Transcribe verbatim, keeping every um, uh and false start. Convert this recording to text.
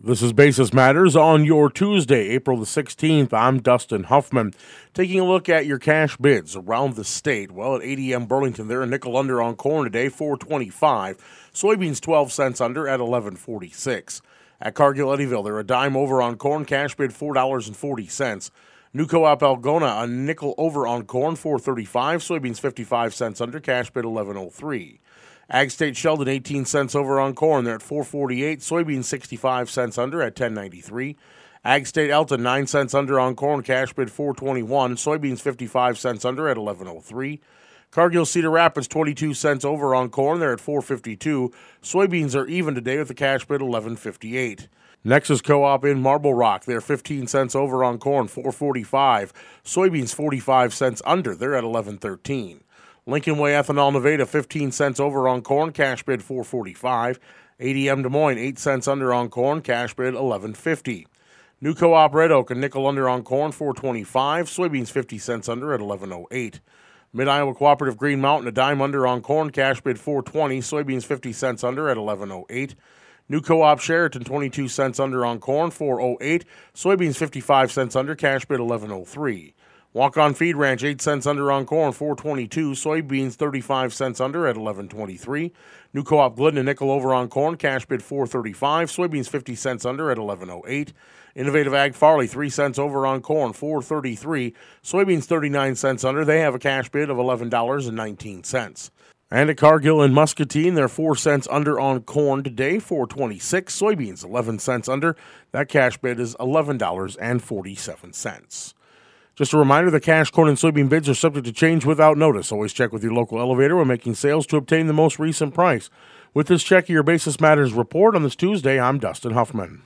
This is Basis Matters on your Tuesday, April the sixteenth. I'm Dustin Huffman. Taking a look at your cash bids around the state. Well, at A D M Burlington, they're a nickel under on corn today, four twenty-five. Soybeans twelve cents under at eleven forty-six. At Cargill Eddyville, they're a dime over on corn, cash bid four dollars and forty cents. New Co-op Algona, a nickel over on corn, four thirty-five. Soybeans fifty-five cents under, cash bid eleven oh three. Ag State Sheldon, eighteen cents over on corn. They're at four forty-eight. Soybeans, sixty-five cents under at ten ninety-three. Ag State Elton, nine cents under on corn. Cash bid four twenty-one. Soybeans, fifty-five cents under at eleven oh three. Cargill Cedar Rapids, twenty-two cents over on corn. They're at four fifty-two. Soybeans are even today with the cash bid eleven fifty-eight. Nexus Co-op in Marble Rock, they're fifteen cents over on corn, four forty-five. Soybeans, forty-five cents under. They're at eleven thirteen. Lincoln Way Ethanol Nevada, fifteen cents over on corn, cash bid four forty-five. A D M Des Moines, eight cents under on corn, cash bid eleven fifty. New Co-op Red Oak, a nickel under on corn, four twenty-five. Soybeans, fifty cents under at eleven oh eight. Mid-Iowa Cooperative Green Mountain, a dime under on corn, cash bid four twenty. Soybeans, fifty cents under at eleven oh eight. New Co-op Sheraton, twenty-two cents under on corn, four oh eight. Soybeans, fifty-five cents under, cash bid eleven oh three. Walk-On Feed Ranch, eight cents under on corn, four twenty-two. Soybeans, thirty-five cents under at eleven twenty-three. New Co-op Glidden, a nickel over on corn, cash bid four thirty-five. Soybeans, fifty cents under at eleven oh eight. Innovative Ag Farley, three cents over on corn, four thirty-three. Soybeans, thirty-nine cents under. They have a cash bid of eleven dollars and nineteen cents. And at Cargill and Muscatine, they're four cents under on corn today, four twenty-six. Soybeans, eleven cents under. That cash bid is eleven dollars and forty-seven cents. Just a reminder, the cash, corn, and soybean bids are subject to change without notice. Always check with your local elevator when making sales to obtain the most recent price. With this check of your Basis Matters report on this Tuesday, I'm Dustin Huffman.